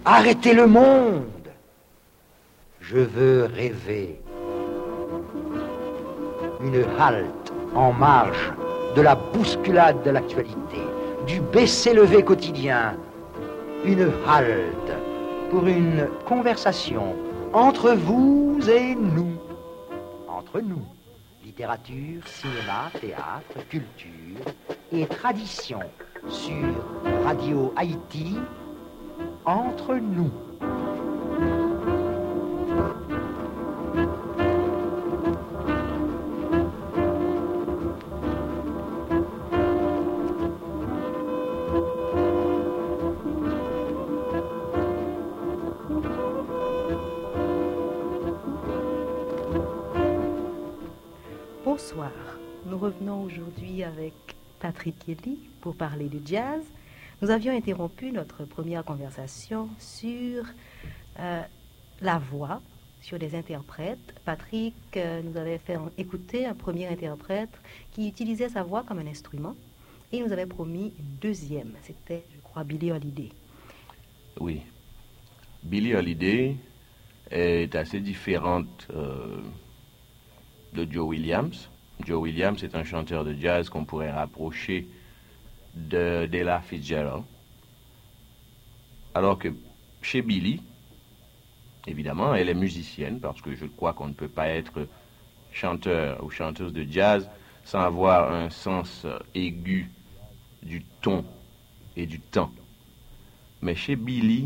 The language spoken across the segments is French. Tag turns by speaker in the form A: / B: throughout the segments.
A: arrêter le monde. Je veux rêver. Une halte en marge de la bousculade de l'actualité, du baisser-lever quotidien. Une halte pour une conversation entre vous et nous. Entre nous. Littérature, cinéma, théâtre, culture et tradition sur Radio Haïti, entre nous.
B: Bonsoir, nous revenons aujourd'hui avec Patrick Kelly pour parler du jazz. Nous avions interrompu notre première conversation sur la voix, sur les interprètes. Patrick nous avait fait écouter un premier interprète qui utilisait sa voix comme un instrument et il nous avait promis une deuxième. C'était, je crois, Billie Holiday.
C: Oui. Billie Holiday est assez différente de Joe Williams. Joe Williams est un chanteur de jazz qu'on pourrait rapprocher d'Ella Fitzgerald. Alors que chez Billie, évidemment, elle est musicienne, parce que je crois qu'on ne peut pas être chanteur ou chanteuse de jazz sans avoir un sens aigu du ton et du temps. Mais chez Billie,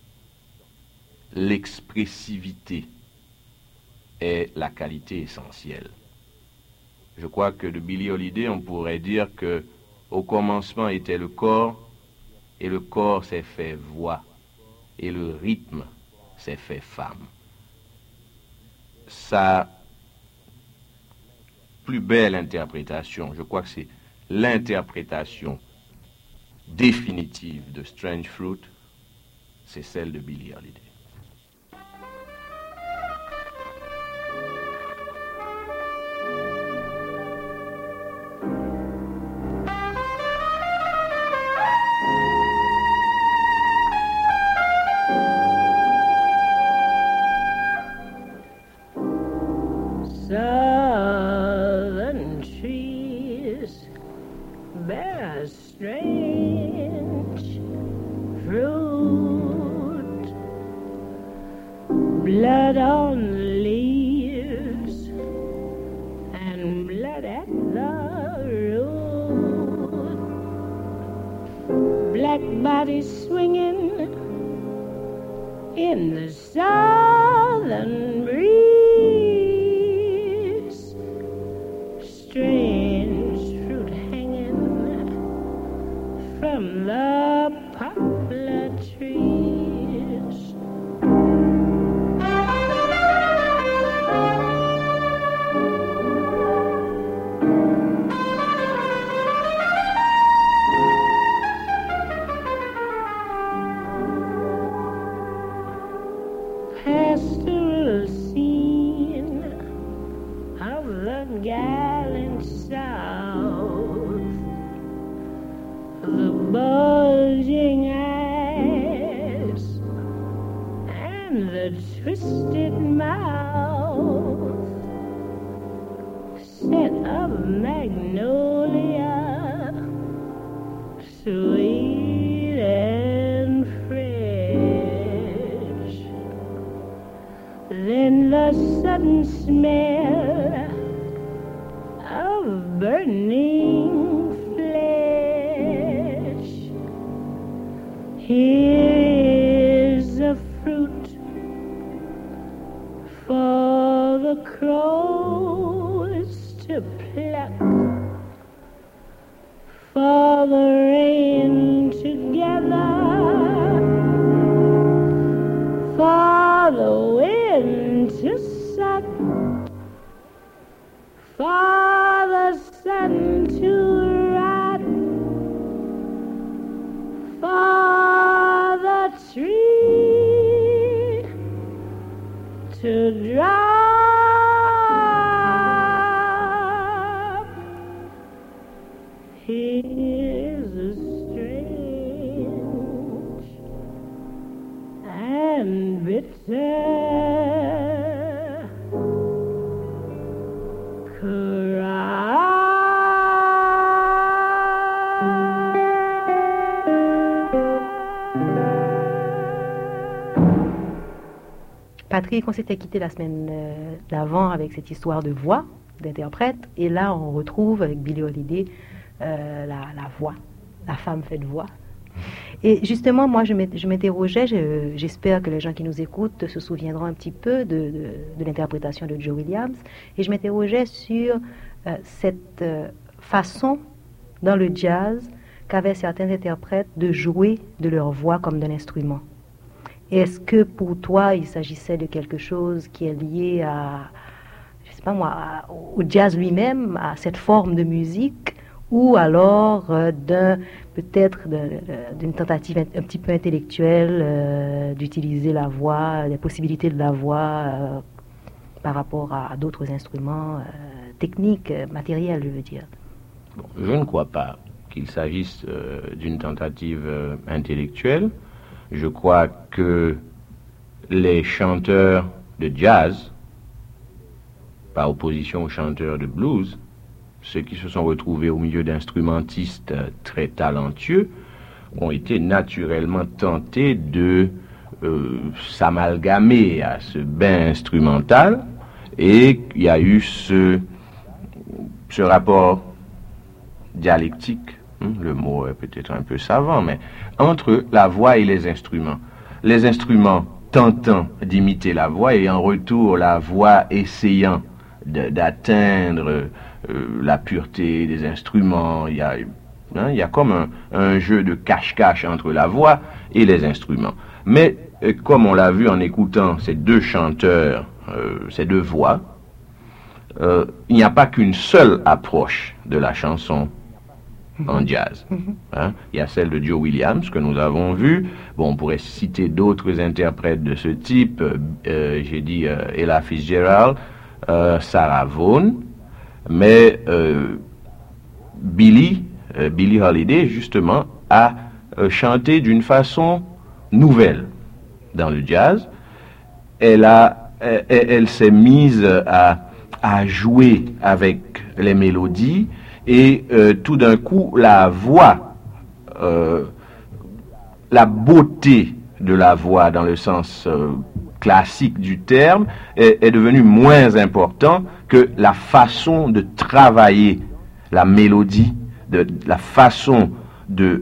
C: l'expressivité est la qualité essentielle. Je crois que de Billie Holiday, on pourrait dire que au commencement était le corps, et le corps s'est fait voix, et le rythme s'est fait femme. Sa plus belle interprétation, je crois que c'est l'interprétation définitive de Strange Fruit, c'est celle de Billie Holiday.
D: Southern trees bear strange fruit, blood on the leaves and blood at the root, black bodies swinging in the southern breeze. Strange fruit hanging from the poplar trees. Pastoral scene of the gallant South, the bulging eyes and the twisted mouth, scent of magnolia, sweet and fresh, then the sudden smell of burning flesh. Here is a fruit for the crows to pluck, for the rain to gather, for the wind to suck, for the sun to rot, for the tree to drop. Here's a strange
B: Patrick, on s'était quitté la semaine d'avant avec cette histoire de voix, d'interprète, et là on retrouve avec Billie Holiday la voix, la femme faite voix. Et justement, moi je m'interrogeais, j'espère que les gens qui nous écoutent se souviendront un petit peu de l'interprétation de Joe Williams, et je m'interrogeais sur cette façon dans le jazz qu'avaient certains interprètes de jouer de leur voix comme d'un instrument. Est-ce que pour toi, il s'agissait de quelque chose qui est lié à, je sais pas moi, au jazz lui-même, à cette forme de musique, ou alors peut-être d'une tentative un petit peu intellectuelle d'utiliser la voix, les possibilités de la voix par rapport à d'autres instruments techniques, matériels, je veux dire?
C: Bon, je ne crois pas qu'il s'agisse d'une tentative intellectuelle. Je crois que les chanteurs de jazz, par opposition aux chanteurs de blues, ceux qui se sont retrouvés au milieu d'instrumentistes très talentueux, ont été naturellement tentés de s'amalgamer à ce bain instrumental, et il y a eu ce rapport dialectique, le mot est peut-être un peu savant, mais entre la voix et les instruments. Les instruments tentant d'imiter la voix, et en retour la voix essayant d'atteindre la pureté des instruments. Il y a comme un jeu de cache-cache entre la voix et les instruments. Mais comme on l'a vu en écoutant ces deux chanteurs, ces deux voix, il n'y a pas qu'une seule approche de la chanson en jazz. Il y a celle de Joe Williams que nous avons vue. Bon, on pourrait citer d'autres interprètes de ce type. J'ai dit Ella Fitzgerald, Sarah Vaughan, mais Billie Holiday, justement, a chanté d'une façon nouvelle dans le jazz. Elle s'est mise à jouer avec les mélodies, et tout d'un coup, la voix, la beauté de la voix dans le sens classique du terme est devenue moins important que la façon de travailler la mélodie, la façon de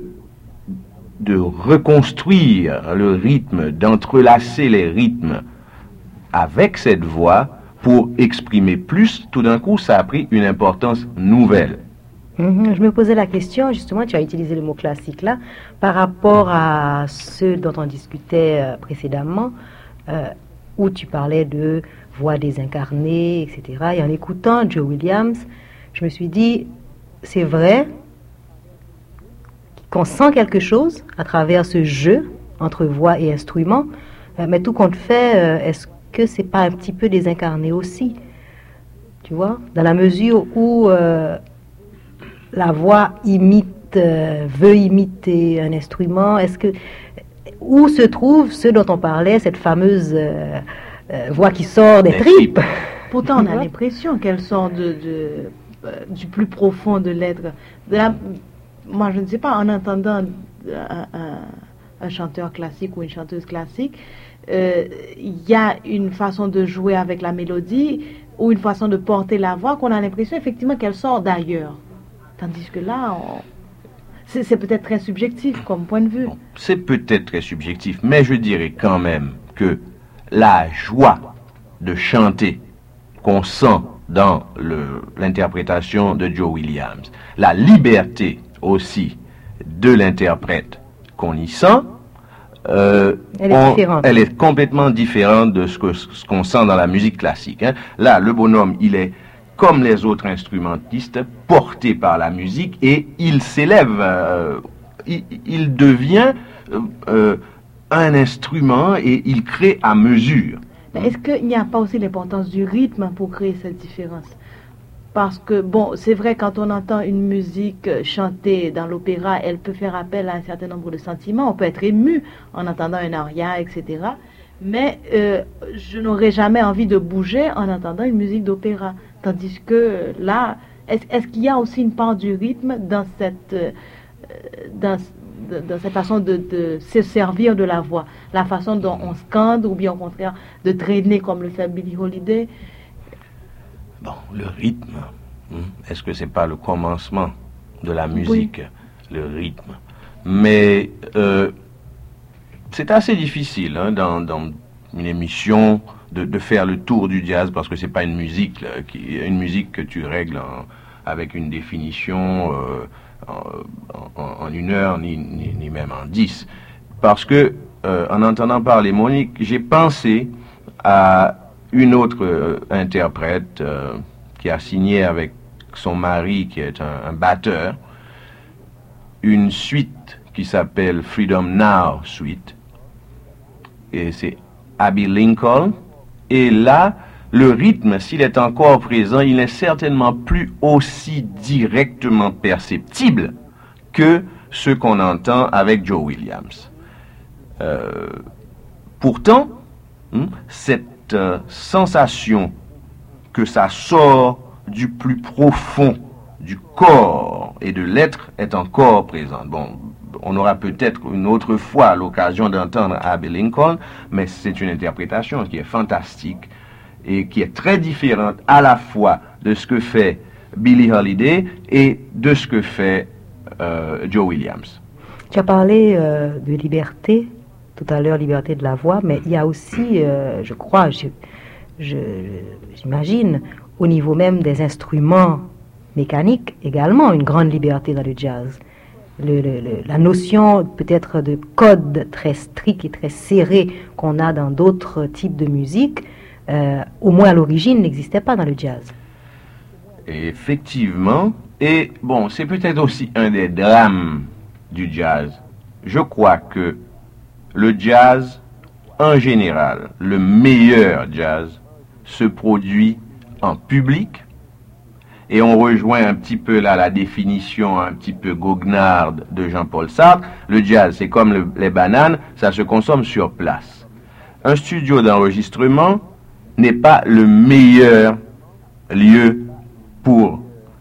C: reconstruire le rythme, d'entrelacer les rythmes avec cette voix pour exprimer plus. Tout d'un coup, ça a pris une importance nouvelle.
B: Je me posais la question, justement, tu as utilisé le mot classique là, par rapport à ceux dont on discutait précédemment, où tu parlais de voix désincarnée, etc. Et en écoutant Joe Williams, je me suis dit, c'est vrai qu'on sent quelque chose à travers ce jeu entre voix et instrument, mais tout compte fait, est-ce que c'est pas un petit peu désincarné aussi, tu vois, dans la mesure où la voix veut imiter un instrument. Où se trouve ce dont on parlait, cette fameuse voix qui sort des tripes?
E: Pourtant, on a l'impression qu'elle sort du plus profond de l'être. Moi, je ne sais pas, en entendant un chanteur classique ou une chanteuse classique, il y a une façon de jouer avec la mélodie ou une façon de porter la voix qu'on a l'impression effectivement qu'elle sort d'ailleurs. Tandis que là, c'est peut-être très subjectif comme point de vue.
C: Bon, c'est peut-être très subjectif, mais je dirais quand même que la joie de chanter qu'on sent dans l'interprétation de Joe Williams, la liberté aussi de l'interprète qu'on y sent, elle est complètement différente de ce qu'on sent dans la musique classique. Là, le bonhomme, il est comme les autres instrumentistes, porté par la musique, et il s'élève, il devient un instrument, et il crée à mesure.
E: Mais est-ce qu'il n'y a pas aussi l'importance du rythme pour créer cette différence? Parce que, bon, c'est vrai, quand on entend une musique chantée dans l'opéra, elle peut faire appel à un certain nombre de sentiments. On peut être ému en entendant un aria, etc. mais je n'aurais jamais envie de bouger en entendant une musique d'opéra. Tandis que là, est-ce qu'il y a aussi une part du rythme dans cette façon de se servir de la voix, la façon dont on scande ou bien au contraire de traîner comme le fait Billie Holiday?
C: Bon, le rythme, est-ce que c'est pas le commencement de la musique, le rythme? Mais c'est assez difficile dans une émission de faire le tour du jazz parce que c'est pas une musique une musique que tu règles avec une définition en 1 heure ni même en 10. Parce que en entendant parler Monique, j'ai pensé à une autre interprète qui a signé avec son mari qui est un batteur une suite qui s'appelle Freedom Now Suite, et c'est Abbey Lincoln, et là le rythme, s'il est encore présent, il n'est certainement plus aussi directement perceptible que ce qu'on entend avec Joe Williams. Pourtant, cette sensation que ça sort du plus profond du corps et de l'être est encore présente. Bon, on aura peut-être une autre fois l'occasion d'entendre Abbey Lincoln, mais c'est une interprétation qui est fantastique et qui est très différente à la fois de ce que fait Billie Holiday et de ce que fait Joe Williams.
B: Tu as parlé de liberté, tout à l'heure, liberté de la voix, mais il y a aussi, je crois, j'imagine, au niveau même des instruments mécaniques, également une grande liberté dans le jazz. La notion peut-être de code très strict et très serré qu'on a dans d'autres types de musique, au moins à l'origine, n'existait pas dans le jazz.
C: Effectivement, et bon, c'est peut-être aussi un des drames du jazz. Je crois que le jazz, en général, le meilleur jazz, se produit en public, et on rejoint un petit peu là la définition un petit peu goguenarde de Jean-Paul Sartre. Le jazz, c'est comme les bananes, ça se consomme sur place. Un studio d'enregistrement n'est pas le meilleur lieu pour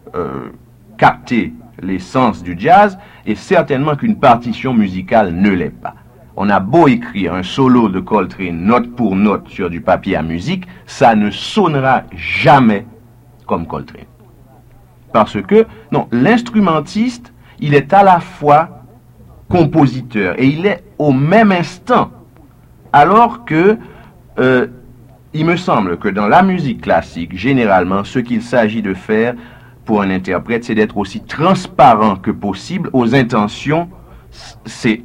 C: capter l'essence du jazz, et certainement qu'une partition musicale ne l'est pas. On a beau écrire un solo de Coltrane note pour note sur du papier à musique, ça ne sonnera jamais comme Coltrane. Parce que, non, l'instrumentiste, il est à la fois compositeur et il est au même instant. Alors que, il me semble que dans la musique classique, généralement, ce qu'il s'agit de faire pour un interprète, c'est d'être aussi transparent que possible aux intentions. C'est...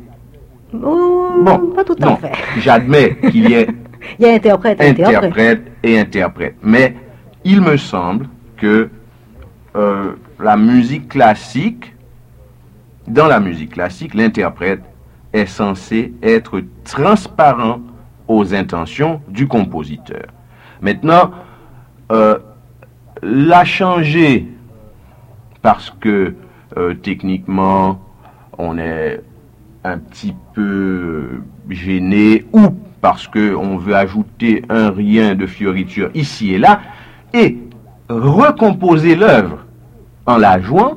B: Bon, pas tout à fait.
C: J'admets qu'il y ait
B: il y a interprète
C: et interprète. Mais il me semble que la musique classique, dans la musique classique, l'interprète est censé être transparent aux intentions du compositeur. Maintenant, l'a changer parce que techniquement on est un petit peu gêné ou parce qu'on veut ajouter un rien de fioriture ici et là, et recomposer l'œuvre en la jouant,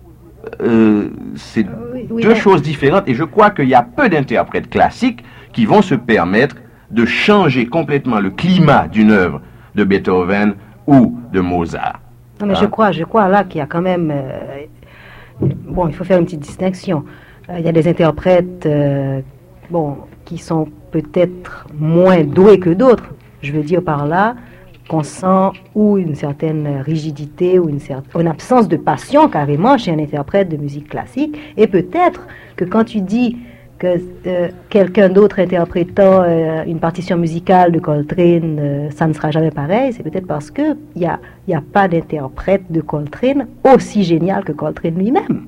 C: c'est deux choses différentes, et je crois qu'il y a peu d'interprètes classiques qui vont se permettre de changer complètement le climat d'une œuvre de Beethoven ou de Mozart.
B: Non, mais je crois là qu'il y a quand même... bon, il faut faire une petite distinction. Il y a des interprètes qui sont peut-être moins doués que d'autres. Je veux dire par là qu'on sent ou une certaine rigidité ou une absence de passion carrément chez un interprète de musique classique. Et peut-être que quand tu dis que quelqu'un d'autre interprétant une partition musicale de Coltrane, ça ne sera jamais pareil, c'est peut-être parce qu'il n'y a pas d'interprète de Coltrane aussi génial que Coltrane lui-même.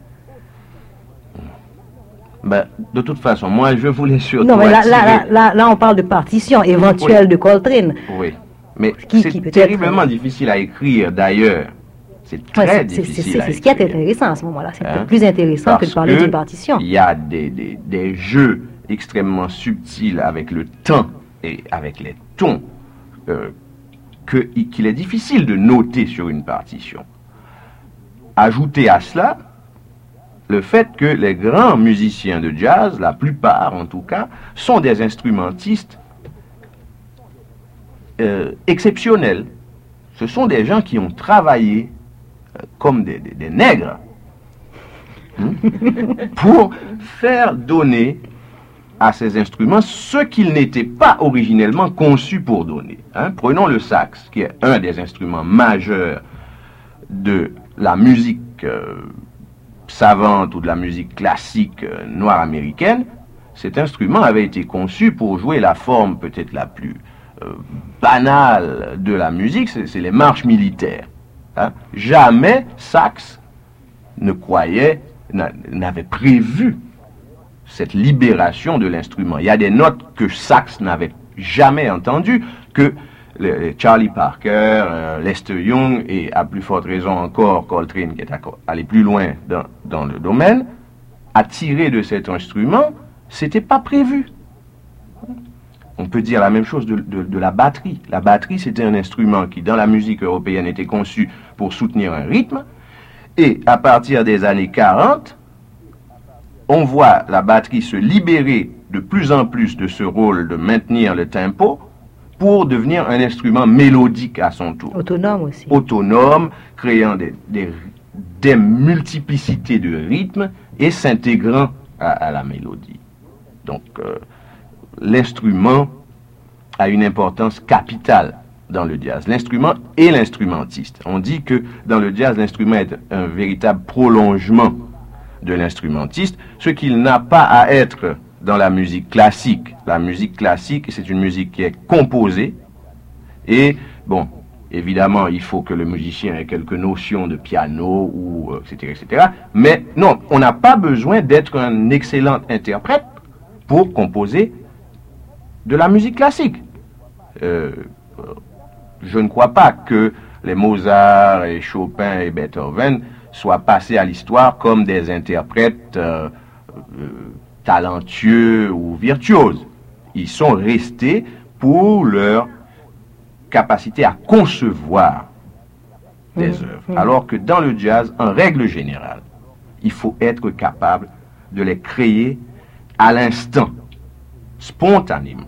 C: Ben, de toute façon, moi je voulais surtout...
B: Non, mais là on parle de partition éventuelle de Coltrane.
C: Oui, mais c'est terriblement difficile à écrire d'ailleurs. C'est très difficile à écrire.
B: C'est ce qui est intéressant à ce moment-là. C'est peut-être plus intéressant que de parler d'une partition.
C: Il y a des jeux extrêmement subtils avec le temps et avec les tons qu'il est difficile de noter sur une partition. Ajoutez à cela le fait que les grands musiciens de jazz, la plupart en tout cas, sont des instrumentistes exceptionnels. Ce sont des gens qui ont travaillé comme des nègres pour faire donner à ces instruments ce qu'ils n'étaient pas originellement conçus pour donner. Prenons le sax, qui est un des instruments majeurs de la musique savante ou de la musique classique noire américaine. Cet instrument avait été conçu pour jouer la forme peut-être la plus banale de la musique, c'est les marches militaires. Jamais sax n'avait prévu cette libération de l'instrument. Il y a des notes que sax n'avait jamais entendues, que Charlie Parker, Lester Young et à plus forte raison encore Coltrane, qui est allé plus loin dans le domaine, a tiré de cet instrument. C'était pas prévu. On peut dire la même chose de la batterie. La batterie, c'était un instrument qui, dans la musique européenne, était conçu pour soutenir un rythme. Et à partir des années 40, on voit la batterie se libérer de plus en plus de ce rôle de maintenir le tempo pour devenir un instrument mélodique à son tour.
B: Autonome aussi.
C: Autonome, créant des multiplicités de rythmes et s'intégrant à la mélodie. Donc, l'instrument a une importance capitale dans le jazz. L'instrument et l'instrumentiste. On dit que dans le jazz, l'instrument est un véritable prolongement de l'instrumentiste, ce qu'il n'a pas à être dans la musique classique. La musique classique, c'est une musique qui est composée et, bon, évidemment, il faut que le musicien ait quelques notions de piano, ou etc., etc. Mais non, on n'a pas besoin d'être un excellent interprète pour composer de la musique classique. Je ne crois pas que les Mozart et Chopin et Beethoven soient passés à l'histoire comme des interprètes talentueux ou virtuoses. Ils sont restés pour leur capacité à concevoir des œuvres. Alors que dans le jazz, en règle générale, il faut être capable de les créer à l'instant, spontanément.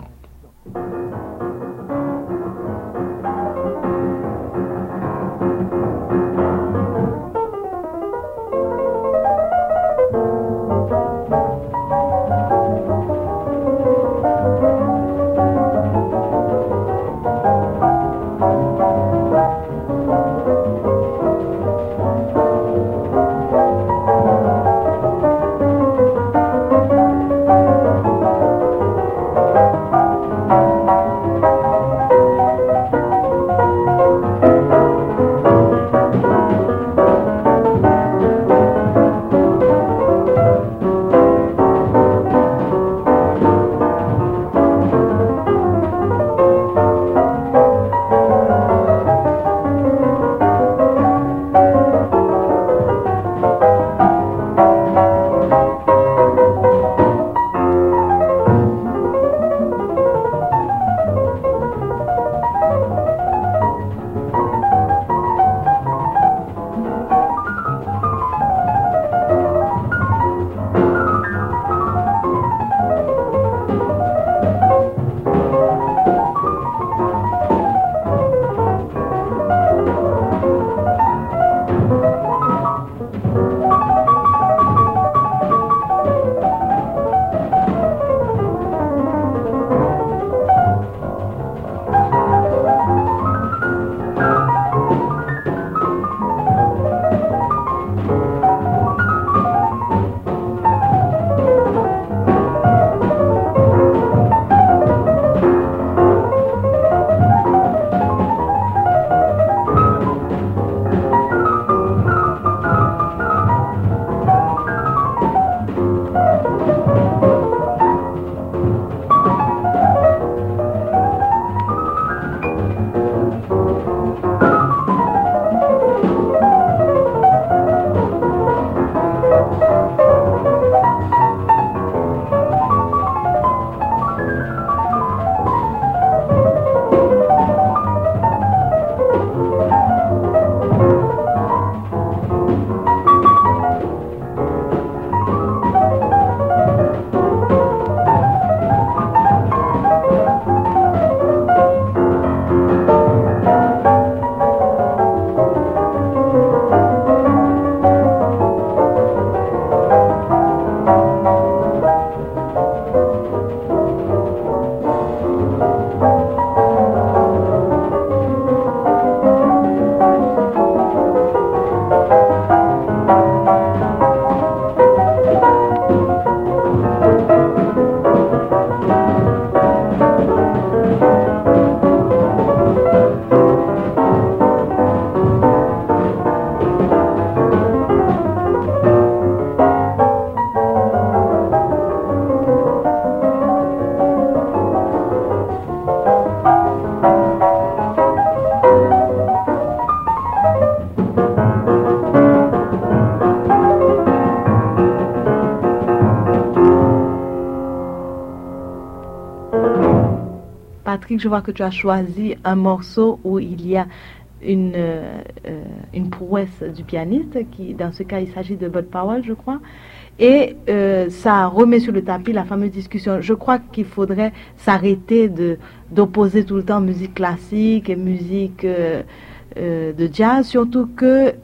E: Patrick, je vois que tu as choisi un morceau où il y a une prouesse du pianiste, qui, dans ce cas, il s'agit de Bud Powell, je crois. Et ça remet sur le tapis la fameuse discussion. Je crois qu'il faudrait s'arrêter d'opposer tout le temps musique classique et musique de jazz, surtout que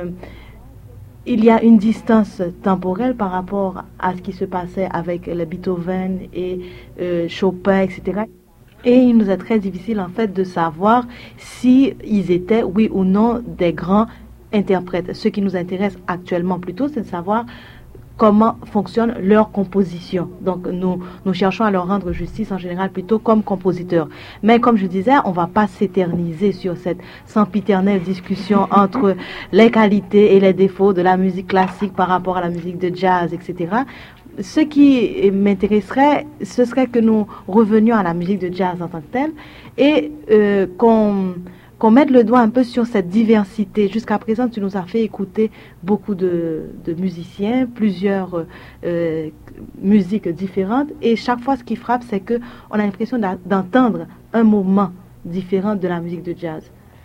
E: il y a une distance temporelle par rapport à ce qui se passait avec les Beethoven et Chopin, etc. Et il nous est très difficile en fait de savoir si ils étaient, oui ou non, des grands interprètes. Ce qui nous intéresse actuellement plutôt, c'est de savoir comment fonctionne leur composition. Donc nous cherchons à leur rendre justice en général plutôt comme compositeurs. Mais comme je disais, on ne va pas s'éterniser sur cette sempiternelle discussion entre les qualités et les défauts de la musique classique par rapport à la musique de jazz, etc. Ce qui m'intéresserait, ce serait que nous revenions à la musique de jazz en tant que telle et qu'on mette le doigt un peu sur cette diversité. Jusqu'à présent, tu nous as fait écouter beaucoup de musiciens, plusieurs musiques différentes. Et chaque fois, ce qui frappe, c'est qu'on a l'impression d'entendre un moment différent de la musique de jazz.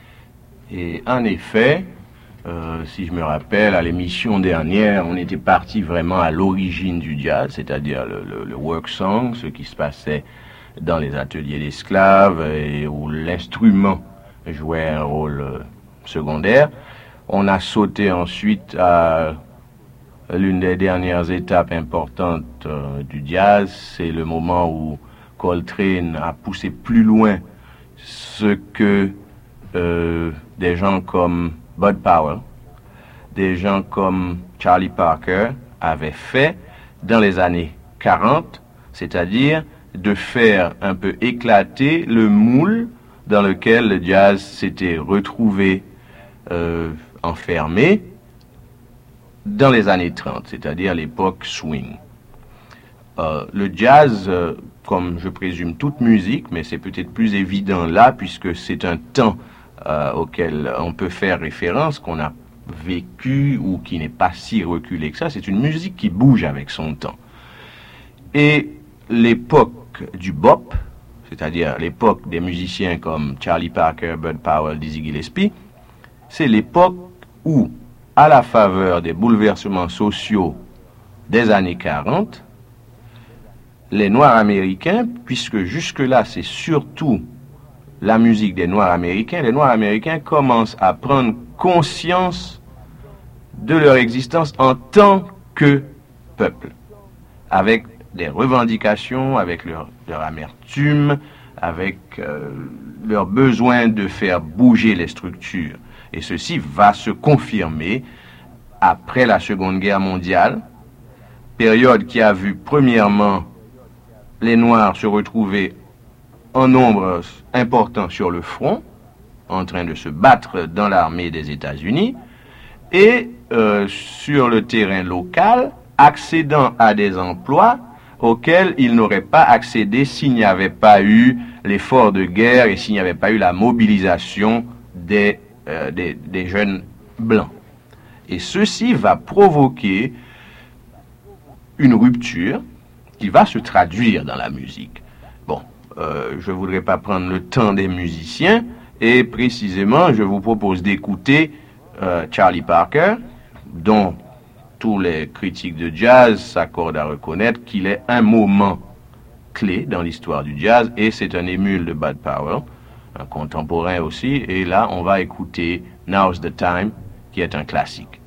C: Et en effet, si je me rappelle, à l'émission dernière, on était parti vraiment à l'origine du jazz, c'est-à-dire le work song, ce qui se passait dans les ateliers d'esclaves et où l'instrument jouait un rôle secondaire. On a sauté ensuite à l'une des dernières étapes importantes du jazz, c'est le moment où Coltrane a poussé plus loin ce que des gens comme Bud Powell, des gens comme Charlie Parker avaient fait dans les années 40, c'est-à-dire de faire un peu éclater le moule dans lequel le jazz s'était retrouvé enfermé dans les années 30, c'est-à-dire l'époque swing. Le jazz, comme je présume toute musique, mais c'est peut-être plus évident là, puisque c'est un temps auquel on peut faire référence, qu'on a vécu ou qui n'est pas si reculé que ça, c'est une musique qui bouge avec son temps. Et l'époque du bop, c'est-à-dire l'époque des musiciens comme Charlie Parker, Bud Powell, Dizzy Gillespie, c'est l'époque où, à la faveur des bouleversements sociaux des années 40, les Noirs américains, puisque jusque-là c'est surtout la musique des Noirs américains, les Noirs américains commencent à prendre conscience de leur existence en tant que peuple, avec des revendications, avec leur amertume, avec leur besoin de faire bouger les structures. Et ceci va se confirmer après la Seconde Guerre mondiale, période qui a vu premièrement les Noirs se retrouver en nombre important sur le front, en train de se battre dans l'armée des États-Unis, et sur le terrain local, accédant à des emplois auxquels ils n'auraient pas accédé s'il n'y avait pas eu l'effort de guerre et s'il n'y avait pas eu la mobilisation des jeunes blancs. Et ceci va provoquer une rupture qui va se traduire dans la musique. Bon, je ne voudrais pas prendre le temps des musiciens, et précisément, je vous propose d'écouter Charlie Parker, dont tous les critiques de jazz s'accordent à reconnaître qu'il est un moment clé dans l'histoire du jazz, et c'est un émule de Bud Powell, un contemporain aussi, et là on va écouter Now's the Time, qui est un classique.